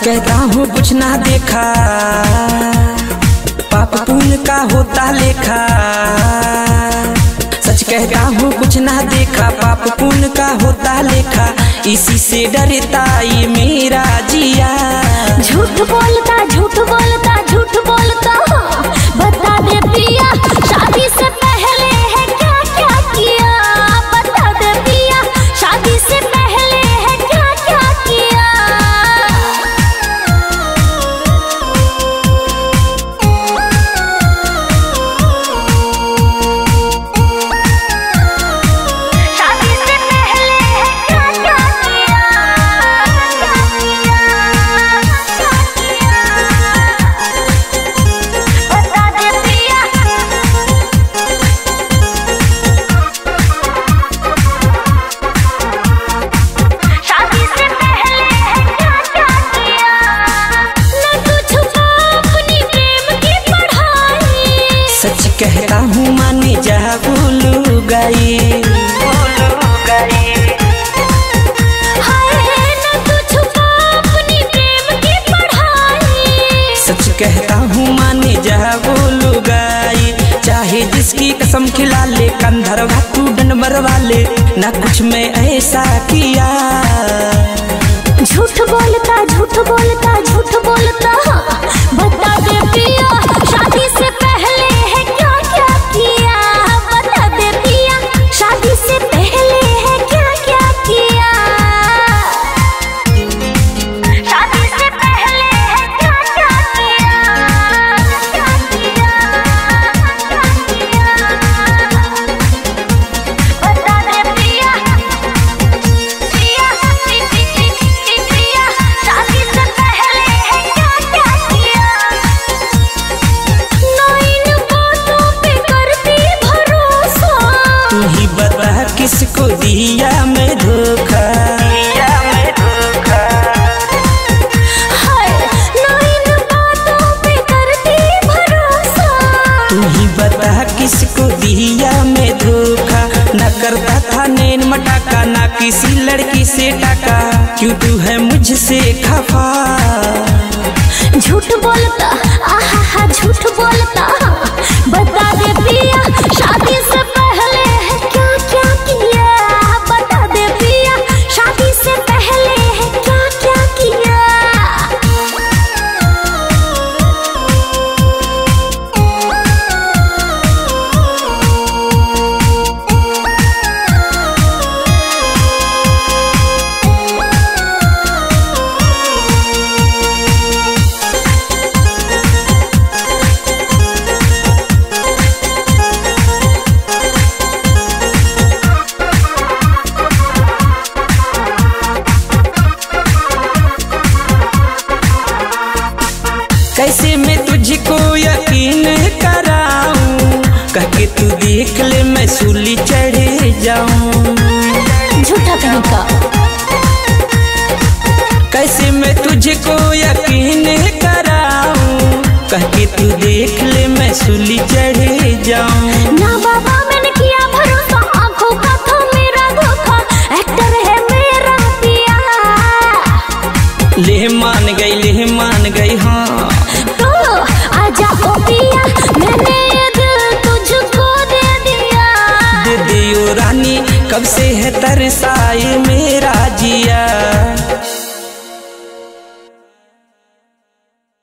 कहता हूँ कुछ ना देखा, पाप पुण्य का होता लेखा। सच कहता हूँ कुछ ना देखा, पाप पुण्य का होता लेखा। इसी से डरता ये मेरा जिया। झूठ बोलता झूठ बोलता झूठ बोलता, बता दे पिया शादी से पहले है क्या क्या किया। बता दे पिया शादी से पहले है क्या क्या किया। शादी से पहले है क्या क्या किया। बता दे पिया शादी से पहले है क्या क्या किया। न तू छुपा अपनी प्रेम की पढ़ाई। सच कहता हूँ माने जा बोलू गई। हाय न तू छुपा अपनी प्रेम की पढ़ाई। सच कहता हूँ माने जा बोलू गई। चाहे जिसकी कसम खिला ले, कंधरवा तू डंड मरवा ले, ना कुछ मैं ऐसा किया। झूठ बोलता झूठ बोलता झूठ बोलता, बता दे पिया शादी से पहले है क्या क्या किया। बता दे पिया शादी से पहले है क्या क्या किया। शादी से पहले है क्या क्या किया। बता दे पिया शादी से पहले है क्या क्या किया। इन बातों पे करती भरोसा। तू ही बता किसको दिया मैं धोखा। हाय इन बातों पे करती भरोसा। तू ही बता किसको दिया मैं धोखा। न करता था नैन मटाका, ना किसी लड़की से टाका। क्यों तू है मुझसे खफा। झूठ बोलता आहा झूठ बोलता, बता दे पिया शादी से पहले है क्या क्या किया। बता दे पिया शादी से पहले है क्या क्या किया। कैसे मैं तुझको यकीन कराऊं, कह के तू देख ले मैं सूली चढ़े जाऊं। झूठा कहीं का। कैसे मैं तुझको यकीन कराऊं, कह के तू देख ले मैं सूली चढ़े जाऊं। ना बाबा मैंने किया भरोसा, आंखों का था मेरा धोखा। एक्टर है मेरा पिया। ले मान गई हाँ। तो आजा ओ पिया मैंने ये दिल तुझको दे दिया। दे दियो रानी कब से है तरसाए मेरा जिया।